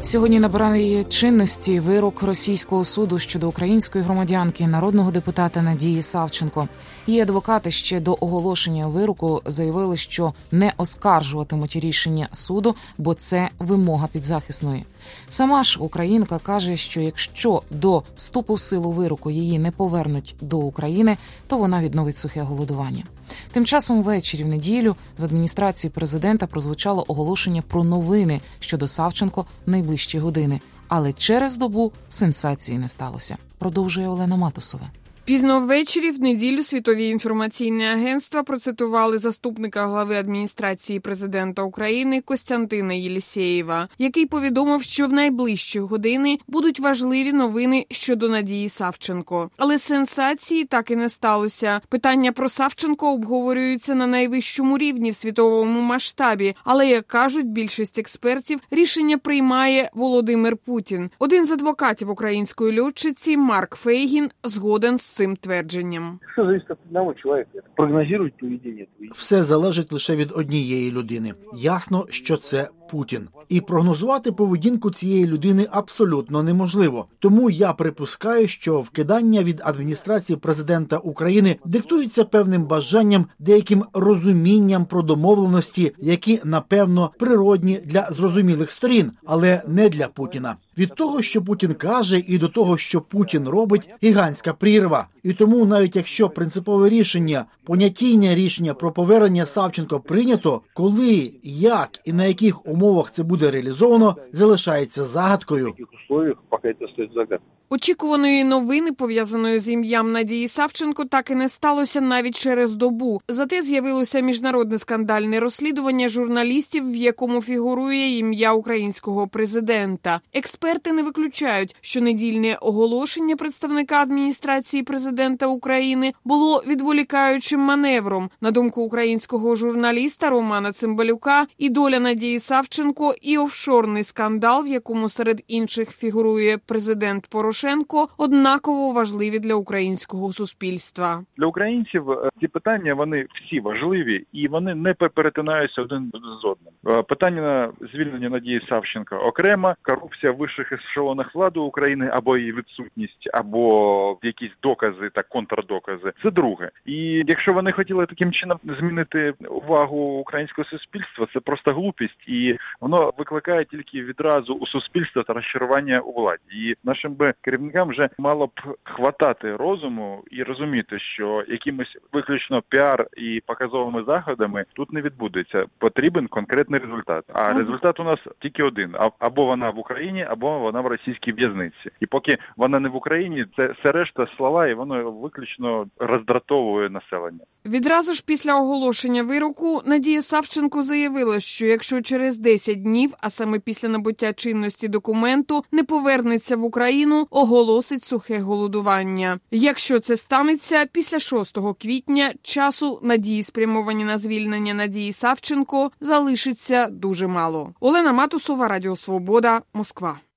Сьогодні набирає чинності вирок російського суду щодо української громадянки, народного депутата Надії Савченко. Її адвокати ще до оголошення вироку заявили, що не оскаржуватимуть рішення суду, бо це вимога підзахисної. Сама ж українка каже, що якщо до вступу в силу вироку її не повернуть до України, то вона відновить сухе голодування. Тим часом ввечері в неділю з адміністрації президента прозвучало оголошення про новини щодо Савченко в найближчі години. Але через добу сенсації не сталося. Продовжує Олена Матусова. Пізно ввечері в неділю світові інформаційні агентства процитували заступника глави адміністрації президента України Костянтина Єлісєєва, який повідомив, що в найближчі години будуть важливі новини щодо Надії Савченко. Але сенсації так і не сталося. Питання про Савченко обговорюються на найвищому рівні в світовому масштабі. Але, як кажуть більшість експертів, рішення приймає Володимир Путін. Один з адвокатів української льотчиці Марк Фейгін згоден з цим твердженням. Все залежить від одного чоловіка. Прогнозують поведіння. Все залежить лише від однієї людини. Ясно, що це Путін. І прогнозувати поведінку цієї людини абсолютно неможливо. Тому я припускаю, що вкидання від адміністрації президента України диктуються певним бажанням, деяким розумінням про домовленості, які, напевно, природні для зрозумілих сторін, але не для Путіна. Від того, що Путін каже, і до того, що Путін робить, гігантська прірва. І тому, навіть якщо принципове рішення, понятійне рішення про повернення Савченко прийнято, коли, як і на яких умовах це буде реалізовано, залишається загадкою. Очікуваної новини, пов'язаної з ім'ям Надії Савченко, так і не сталося навіть через добу. Зате з'явилося міжнародне скандальне розслідування журналістів, в якому фігурує ім'я українського президента. Експерти не виключають, що недільне оголошення представника адміністрації президента України було відволікаючим маневром. На думку українського журналіста Романа Цимбалюка, і доля Надії Савченко, і офшорний скандал, в якому серед інших фігурує президент Порошенко, однаково важливі для українського суспільства. Для українців ці питання, вони всі важливі і вони не перетинаються один з одним. Питання звільнення Надії Савченко окремо, корупція в вищих ешелонах влади України або її відсутність, або якісь докази та контрдокази – це друге. І якщо вони хотіли таким чином змінити увагу українського суспільства, це просто глупість, і воно викликає тільки відразу у суспільства та розчарування у владі. І нашим би керівникам вже мало б хватати розуму і розуміти, що якимось виключно піар і показовими заходами тут не відбудеться. Потрібен конкретний результат. А результат у нас тільки один. Або вона в Україні, або вона в російській в'язниці. І поки вона не в Україні, це все решта слова, і воно виключно роздратовує населення. Відразу ж після оголошення вироку Надія Савченко заявила, що якщо через 10 днів, а саме після набуття чинності документу, не повернеться в Україну, оголосить сухе голодування. Якщо це станеться, після 6 квітня часу надії, спрямовані на звільнення Надії Савченко, залишиться дуже мало. Олена Матусова, Радіо Свобода, Москва.